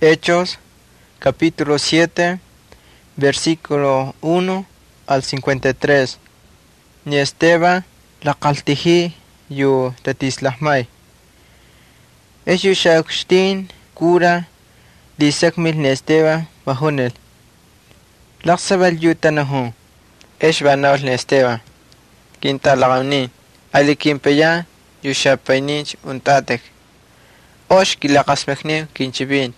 Hechos, capítulo 7, versículo 1 al 53. Ni Esteban la qaltihi yu tatislahmay. Eshu shakshtin kura lisakmil ni Esteban bahunel. Laksabal yu tanahu. Esh banaul ni Esteban. Quinta lagawni. Alikimpeya yu shapaynich untatek. Osh kilakasmekni kinchibin.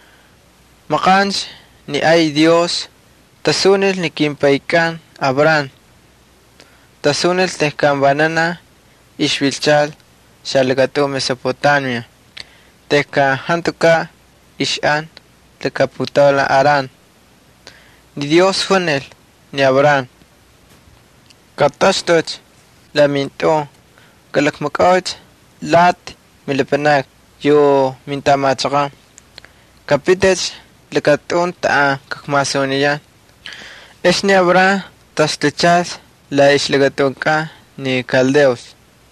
Makans ni ay Dios tasunil ni kimpaykan Abraham. Tasunil tehkan banana ishvilchal shalgato Mesopotamia. Tehka hantuka ishan lekaputala Aran. Ni Dios funel ni Abraham. Katastoch laminto kalakmakawch lat milepenak yo mintamachaka. Kapitech lekatun ta kakmasoniya. Es ni Abraham taslechas la islegatonka ni Caldeos.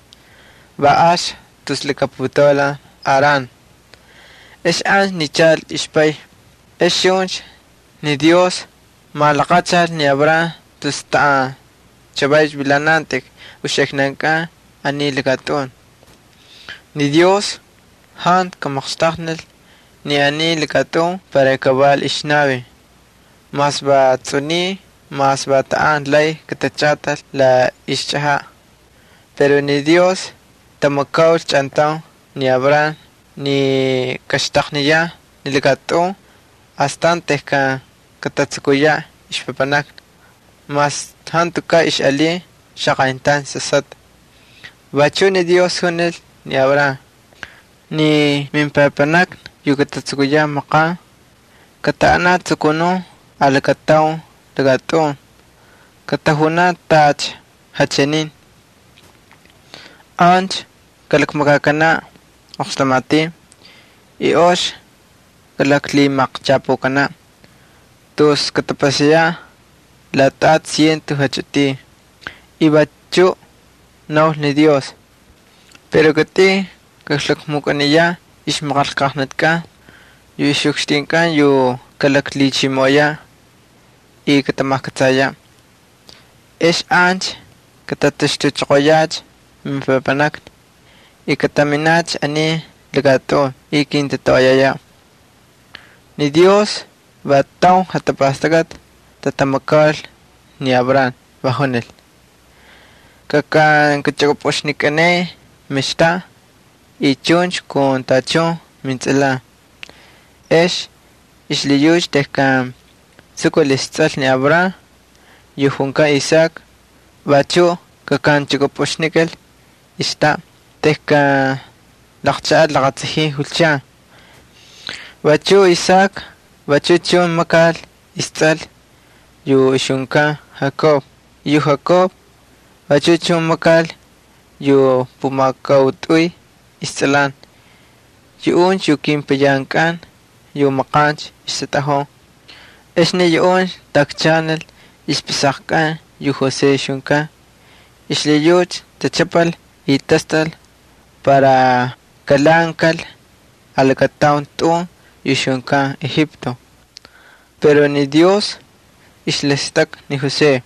Baash tus lekaputola Aran. Es an ni chal ispay. Es shunch ni Dios malakachal ni Abraham tus ta chabay bilanantek usheknanka ani legatun. Ni Dios han kamakstagnel ni ani legatun para kabal isnavi. Mas ba tsuni, mas ba taan lay katachatal la ischaha. Pero ni Dios tamakaw chantaw ni Abraham ni kastakniya ni legatun astante ka katatsukuya ispapanak. Mas hantuka ishali shakaintan sasat. Bacho ni Dios hunel ni Abraham. Ni minpapanak yukatatsukuya maka kataana tsukuno alakataw legatun. Katahuna tach hachenin. Anch kalakmakakana oxlamati. Iosh kalaklimak chapo kana. Tus katapasya latat 180. Ibacho naw ni Dios. Pero kati kaslakmukaniya ismakalkahnatka yu ishukstinkan yu kalaklichimoya y katamakataya. Es anch katatashtuchokoyach mipapanak y kataminach ani legato y kintatoyaya. Ni Dios bataw hatapastagat tatamakal ni Abraham bahonel. Kakan kachakaposhnikane mishta y chunch con tachon mintzela. Esh isliyuch tehkan sukulistzal ni Abraham yuhunka Isaac bacho kakan chakaposhnikel ista tehka lakchaat lakatsihi hulcha. Bacho Isaac bacho chon makal istzal yu ishunka Jacob. Yu Jacob bacho chon makal yu pumakautuy istzalan. Yuun yu kimpayankan yu makanch istataho. Esne yuun takchanel ispisakkan yu Jose shunka. Isliyuch tachapal y tastal para kalankal alakataun tu yushunka Egipto. Pero ni Dios islestak ni Jose.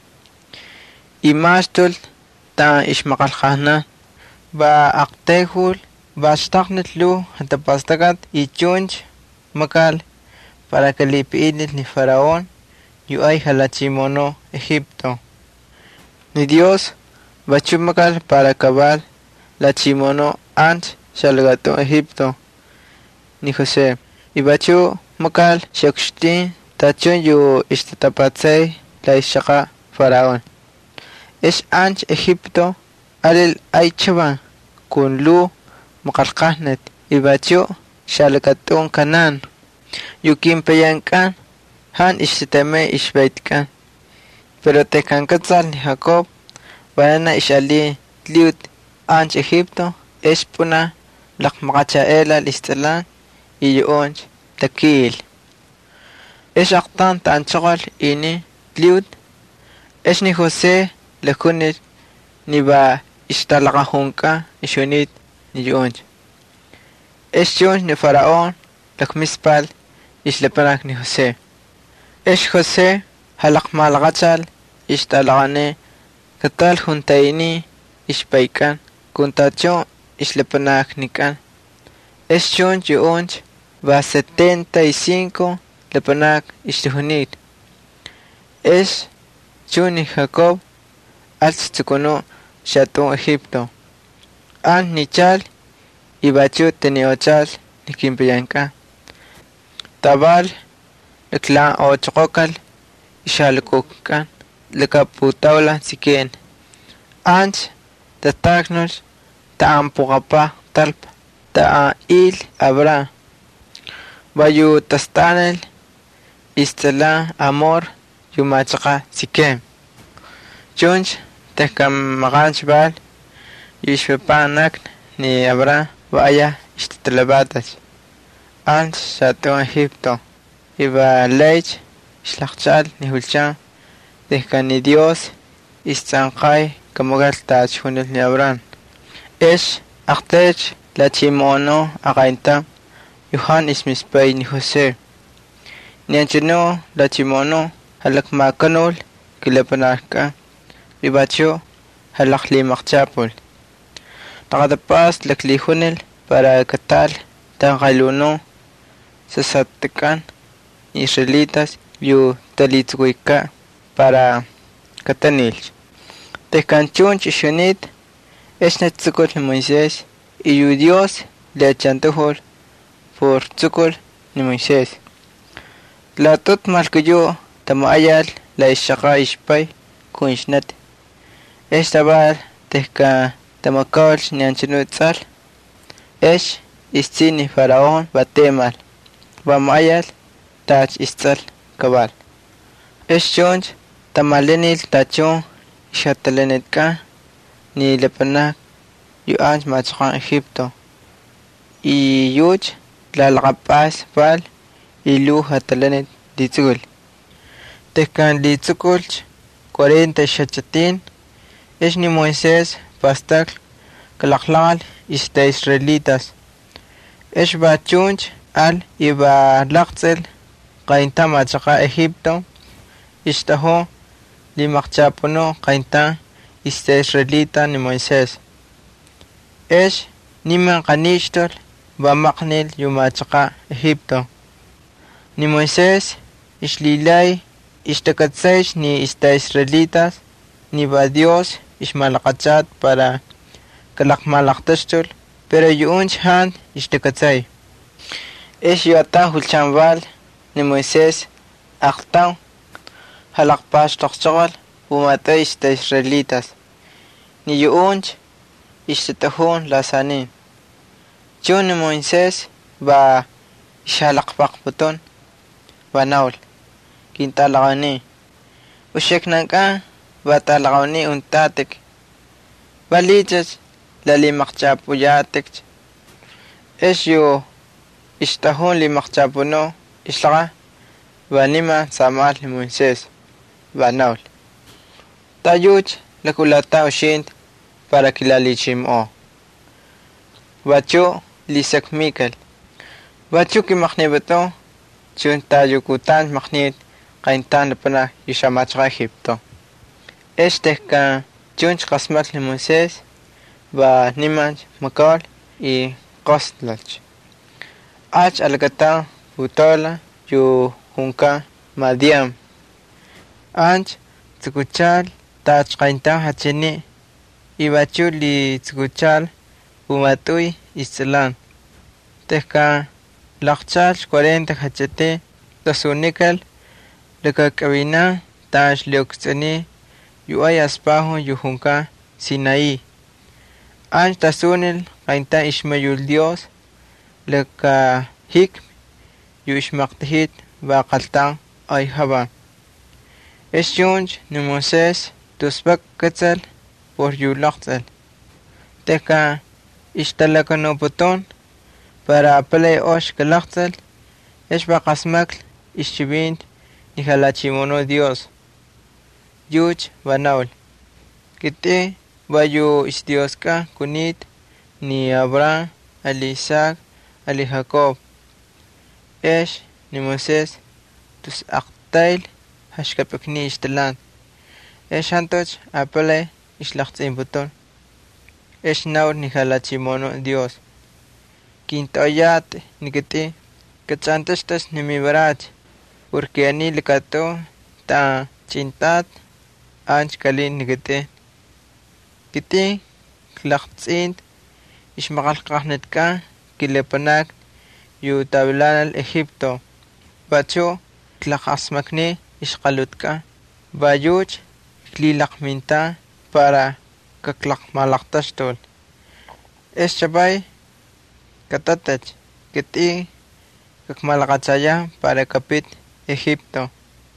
Y mastol ta ismakalhana ba aktehul ba staknetlu hatapastakat y chunch makal para kalipiinit ni Faraón yu ay halachimono Egipto. Ni Dios bachumakal para cabal la chimono anch shalgato Egipto ni José. Y bachu makal shakshtin tachon yu istatapatsay la ishaka Faraón. Es anch Egipto alil ay chaba kun lu makalkahnet y bachu shalgaton kanan. Yukin payankan han istitame ishbaitkan. Pero tekan katzal ni Jacob banana ishali liut anch Egipto es puna lakmakachaela listalan y yuonch takil. Es aktan tanchakal ini liut es ni Jose lakunit ni ba istalakahunka ishunit ni yuonch. Es yonch ni Faraón lakmispal islepanak ni José. Esh José halak malagachal ishtalagane katal juntaini ishpaikan kuntacho islepanak nikan. Esh chun yuunch va 75 lepanak ishtihunit. Esh chuni Jacob als tsukuno shatun Egipto. An nichal ibachu teniochal nikimpiyanka. Tabal lekla ochokal ishalkukan lekaputawla siken. Anch tataknos taampugapa talpa ta il abra. Bayu tastanel istela amor yumachaka siken. Chunch tekam maganchbal yishpepanak ni abra vaya ishtelabatas. Ant shatun Egipto. Iba leich shlachchal ni hulchan. Dekan ni Dios istanqay kamugal tachunel ni Abraham. Esh aktech la chimono akainta. Yuhan ismispay ni José. Nianchino la chimono halak makanol kilapanaka. Ribacho halak limakchapol. Takadapas laklihunel para katal tangaluno sa sattekan israelitas yu talitzuika para katanil. Tekanchun chishunit esnetzukol ni Moisés y yu Dios le chantuhol por tzukol ni Moisés. La tot malkuyo tamayal la ishaka ishpay kunshnat. Estabar teka tamakol ni anchinutzal. Esh istini faraón batemal. Bamayal tach istal kabal. Esh chonch tamalenil tachon ishatalenetka ni lepanak yu anch machkan Egipto. Y yuch la lagapas bal ilu hatalenet ditzugul. Tekan ditzukulch 40 shachatin. Esh ni Moisés pastak kalaklal ista israelitas. Esh bachunch al iba laqtzel qainta machaka Egipto. Ishtaho limakchapuno qainta ista israelita ni Moisés. Esh niman qanishtol bamaqnil yumachaka Egipto. Ni Moisés ishlilay ishtakatsaish ni ista israelitas ni ba Dios ishmalaqachat para kalakmalaqtashtol pero yuunch han ishtakatsay. Esh yuata hulchambal ni Moisés aqtaw halaqpash toqchaqal umatay ista israelitas. Ni yuunch ishtatahun lasanin. Chun ni Moisés ba ishalaqpaqputon banaul kintalaqani. Usheknanka batalaqani untatek. Balichach lalimaqchapuyatek. Esh yu ishtahun limaqchapuno ishlaqa banima samal ni Moisés banaul. Tayuch lakulata ushint para kilalichimo. Bacho lisak Mikel. Bacho ki maknibato chun tayukutan maknit qaintan lepana yushamachqa Egipto. Eshteka chunch qasmat ni Moisés ba nimanch makal y qostlach. Ach algata utola yu hunka Madiam. Anch tsukuchal tach qaintan hachini y bacho li tsukuchal umatui islan. Teka laqchal 40 hachete tasunikal lekakabina tash leoksani yuay aspaho yuhunka Sinaí. Anch tasunil qainta ishmayul Dios leka hik yu ishmaqtihit baqaltan ay haba. Esyunch ni Moisés tusbak katsal por yu laqtsal. Teka ishtalakano puton para pelay osh kalaqtsal esh baqasmakl ishchibint ni halachimono Dios. Yuch banaul. Kite bayu is Dios ka kunit ni Abraham, ali Isaac, ali Jacob. Esh ni Moisés tus aqtail hashkapikni ishtalan. Hantoch apale ishlachtzin butol. Naur ni halachimono Dios. Quintoyat nikiti kachantastas ni mi barach. Porque ani likato ta chintat anch kalin nikiti. Kiti klachtzin ishmakalkahnetka kilepanak yu tabilanal Egipto. Bacho tlakasmakni ishkalutka. Bayuch klilakminta para kaklakmalaktashtol. Chabay katatach kiti kakmalakachaya para kapit Egipto.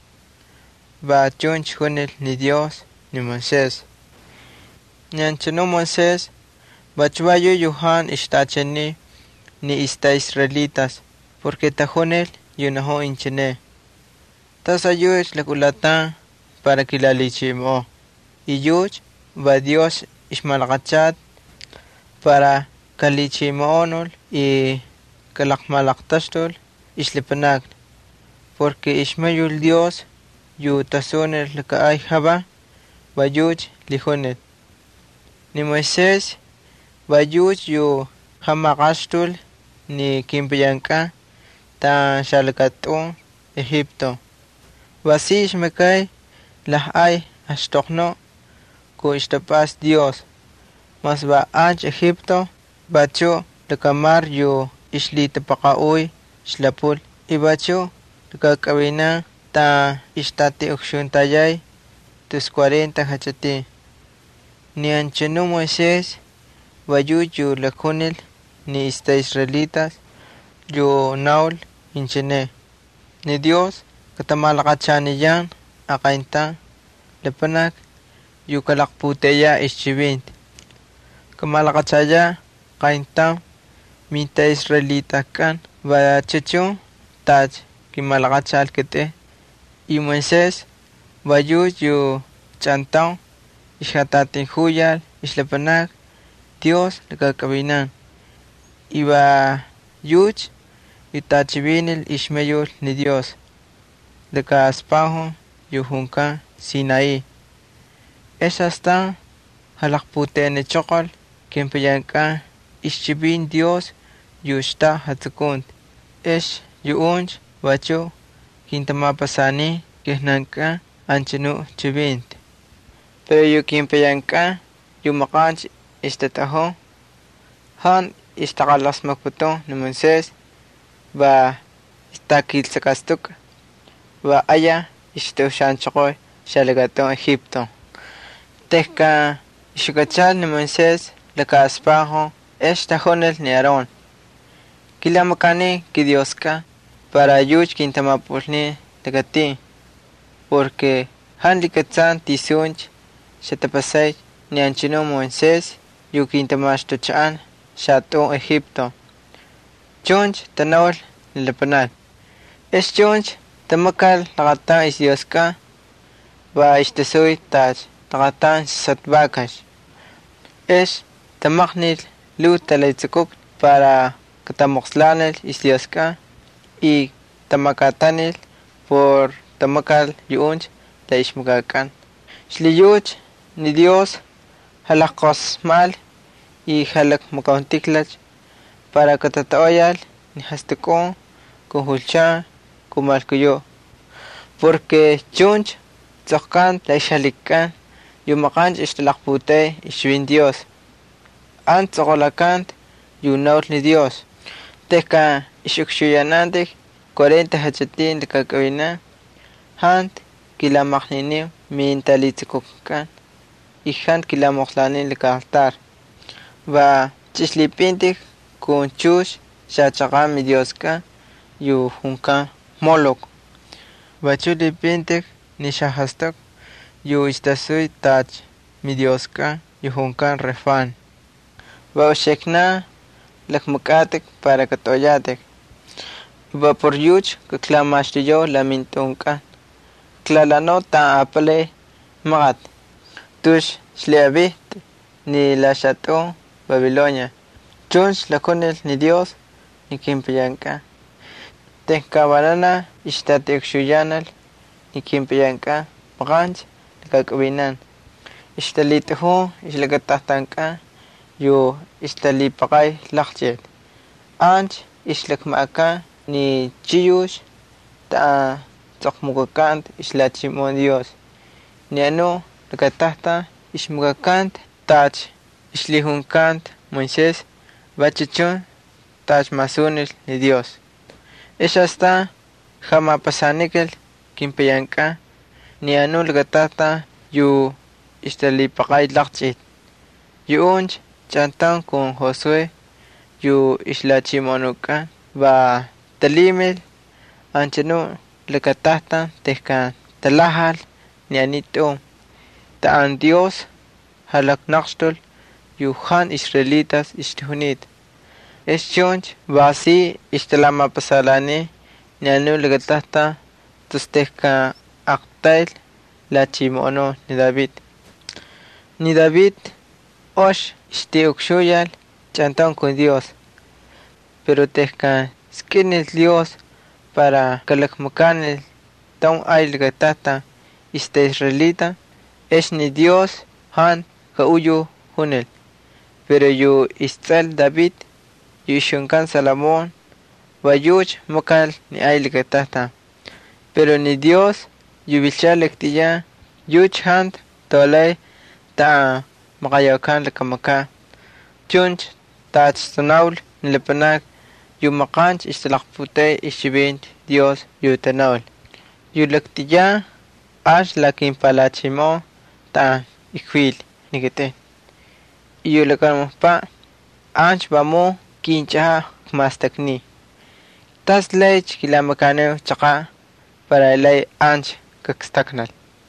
Bachunch hunil ni Dios ni Moisés. Nyanchano Moisés bachuayo yuhan ishtacheni ni ista israelitas porque tajunel yunaho inchene. Tasayuch lakulata para kilalichimo. Y yuch va Dios ismalakachat para kalichimoonol y kalakmalaktashtol islepanak. Porque ismayul Dios yu tasonel lakaay haba va yuch lijonet. Ni Moisés va yuch yu hamakashtol ni kimpiyanka ta shalakato Egipto. Vasi ishmekay lahay ashtokno ko ishtapas Dios. Mas va anch Egipto bacho lakamar yu ishlitapakauy shlapul. Ibacho lakakawina ta ishtati ukshuntayay tus 40 hachati. Ni anchano Moisés vayuch yu lakunil ni ista israelitas yu naul inchene. Ni Dios katamalakachaniyan akainta lepanak yu kalakputeya ischivint. Kamalakachaya kainta minta israelita kan va checho tach kimalakachal kete. Y Moisés vayuch yu chantao ishatatin huyal islepanak Dios lakakabinan. Iba yuch itachivinil ishmeyul ni Dios. Laka aspaho yuhunka Sinaí. Hasta halakputene chokol kempeyanka ischivin Dios yushta hatsukunt. Yuunch bacho kintamapasani kehnanka anchinu chivint. Pero yu kempeyanka yumakanch istataho han istakalasmakputo ni Moisés va istakilsakastuk va aya istoshanchokoy shalagato Egipto. Tehka ishukachal ni Moisés laka aspaho tajonel ni Aarón. Kilamakani ki Dioska para yuch kintamapulni tagati. Porque han likatsan tisunch shatapasay ni anchino Moisés yu kintamashtuchaan shato Egipto. Chunch tanawal nilapanal. Chunch tamakal lakata is Dioska va istasoy tach lakatan satbakash. Tamaknil lu talaytsukuk para katamoxlanel is Dioska y tamakatanil por tamakal yuunch la ishmugakan. Shliyuch ni Dios halakosmal y halak makauntiklach para katataoyal ni hastakon kuhulcha kumalkuyo. Porque chunch tzokkan la ishalikan yumakanch ishtalakputay ishwin Dios. An tzokolakant yunaul ni Dios. Teka ishukshuyanantik 40 hachatin likakawina hant kilamaknini mintalitzikukan y hant kilamoklanin likaltar. Va chislipintik kun chush shachaka mi Dioska yu hunka Molok. Va chulipintik ni shahastok yu istasuy tach mi Dioska yu hunka Refan. Va ushekna lakmakatek para katoyatek. Va por yuch kaklamashtiyo la mintunka. Klalano ta apale magat. Tush shleabit ni la shato Babilonia. Chunch la konel ni Dios ni kimpiyanka. tehkabanana ixtatekshuyanal nikimpiyanka maqanch kak'ubinan ixtalituju ixlakatahtanka yu ixtalipaqay laqch'it anch ixlakma'aka ni chiyux ta tzoqmukakant ixlachimon Dios nianu lakatahta ixmukakant tach ixlijunkant Moisés bachichun tach masunil ni Dios ixasta jamapasanikel kimpiyanka nianu lakatahta yu ixtalipaqay laqch'it yu'unch ch'antan con Josué yu ixlachimonuka va talimil anchanu lakatahta tehkan talajal nianit'u ta'an Dios jalaknaqxtul yu jan israelitas ixtujunit ixchunch va si ixtalamapasalani nianu lakatahta tustehka aqtayl lachimono ni David osh ixtiukshuyal ch'antan con Dios pero tehka skinil Dios para kalakmakanil taun ay lakatahta israelita es ni Dios han kauyu hunil pero yu istzal David yu ishunkan Salomón vayuch makal ni ay lakatahta pero ni Dios yu bilchalektiya yuch han tolay ta makayakan lakamaka chunch tach tanawl nilapanak yu maqanch ixtalaqputay ixchibint Dios yu tanawl yu laktiya ash lakinpalachimo ta ikwil nikete yu lakampa anch vamo kincha mastakni tas lech kilamakane chaqa para lay anch kakstaknal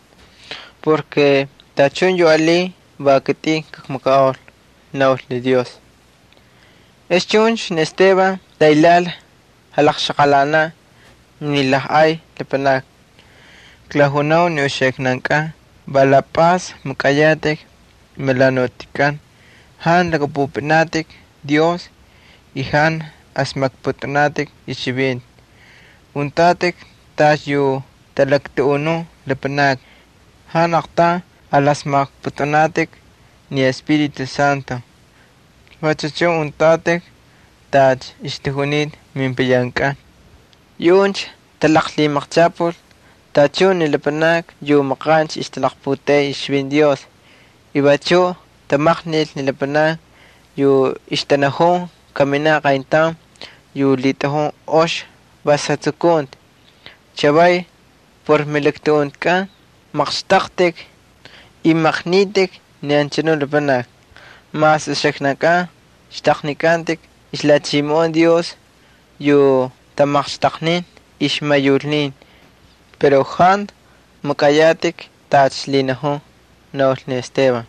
porque tachun yu ali bakati kakmakaol nawl ni Dios eschunch ni Esteban tailal halaqshaqalana nilajay lapanak klajunaw ni usheknanka bala paz makayatek melanotikan han lakapupinatik Dios y han asmakputanatik ichibin untatek tas yu talaktuunu lapanak han aqta alasmakputanatik ni Espíritu Santo wachachun untatek tach ixtujunit minpiyanka yunch talaqlimaqchapul tachun nilapanak yu maqanch ixtalaqputay ixbin Dios ibachu tamaqnil nilapanak yu ixtanajun kamina qaintam yu litajun osh basatsukunt chabay por melektuuntka maqstaqtek y maqnitek nianchanu lapanak mas ushaknaka xtaqnikantek ixlachimon Dios yu tamaqstaqnin ixmayulnin pero han makayatek tach linajun nawl ni Esteban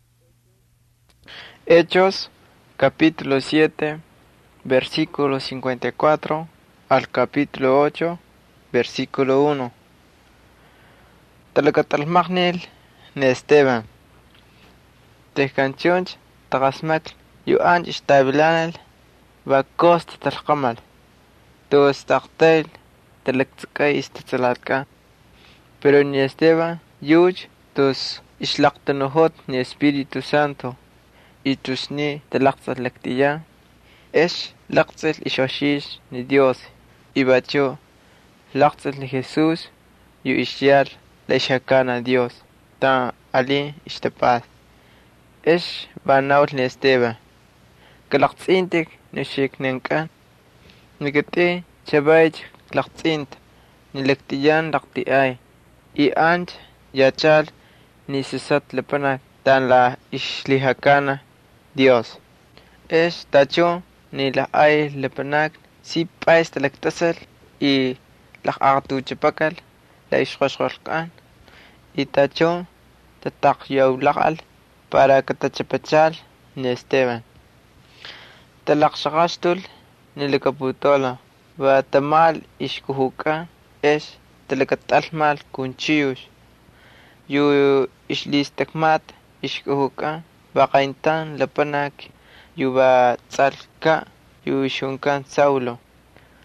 Hechos capítulo 7 versículo 54 al capítulo 8 versículo 1 talakatalmaqnil ni Esteban tehkanchunch taqasmak yu anch ixtabilanal va cost talqamal tos taqtayl talaktzakay istatzalalka pero ni Esteban yuch tos ixlaqtanuhot ni Espíritu Santo y tusni talaqtzalaktiya esh laqtzal ixoshish ni Dios y bacho laqtzal ni Jesús yu ixyal la ixakana Dios ta ali ixtapaz esh banawl ni Esteban kalaqtzintik nishiknenka nikati chabaych laqtzint nilaktiyan laqtiay y anch yachal nisisat lapanak tan la ixlijakana Dios esh tacho ni la ay lapanak si pais talaktasal y laq'aqtuchapakal la ixqoshqolqan y tacho tataqyawlaqal para katachapachal ni Esteban talaqshaqaxtul nilakaputola va tamal ixkujuka esh talakatalmal kunchiyush yu ixlistakmat ixkujuka vaqaintan lapanak yu va tzalka yu ixunkan Saulo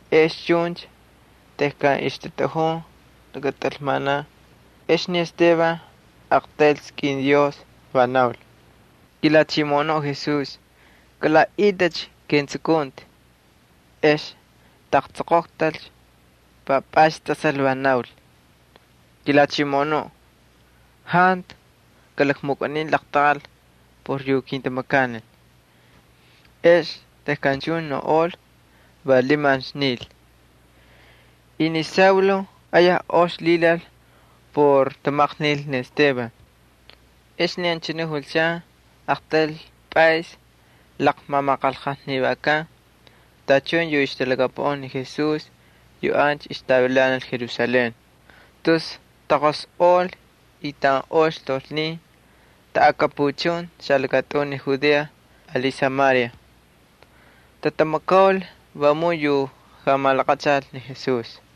es chunch tehkan ixtetojon takatalmana es ni Esteban actel skin Dios vanaul kilachimono Jesús kala idach kensukunt es taktsokotal papashtasal vanaul kilachimono hant kalakmukanin laktal por yukintamakanen es tehkanchun no ol valiman snil Inisaulo aya os lilal por tamaknil ne Esteban es ni anchine hulcha actel pais lakmamakaljan ni baka tachon yu ishtelagapon Jesús yu anch istabelan al Jerusalén tus takos ol ita os tolni ta akapuchon shalgaton ni Judea ali Samaria tatamakol vamuyu jamalakachal ni Jesús